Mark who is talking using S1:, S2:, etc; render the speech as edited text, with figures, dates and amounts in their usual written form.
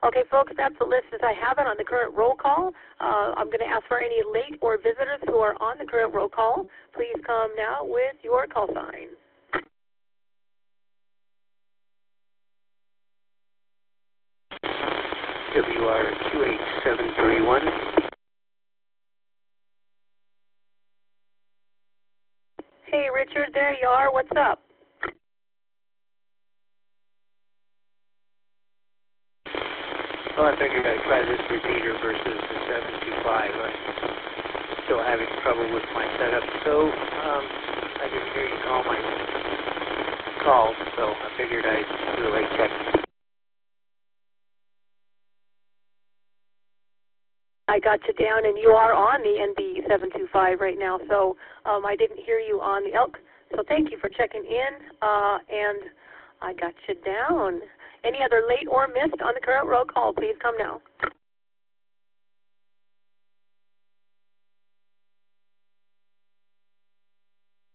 S1: Okay, folks, that's the list as I have it on the current roll call. I'm going to ask for any late or visitors who are on the current roll call. Please come now with your call sign.
S2: WR 28731.
S1: Hey, Richard, there you are. What's up?
S2: Well, I figured I'd try this repeater versus the 725. I'm still having trouble with my setup, so I didn't hear you call my call, so I figured I'd do a late check.
S1: I got you down, and you are on the NB725 right now, so I didn't hear you on the Elk. So thank you for checking in, and I got you down. Any other late or missed on the current roll call, please come now.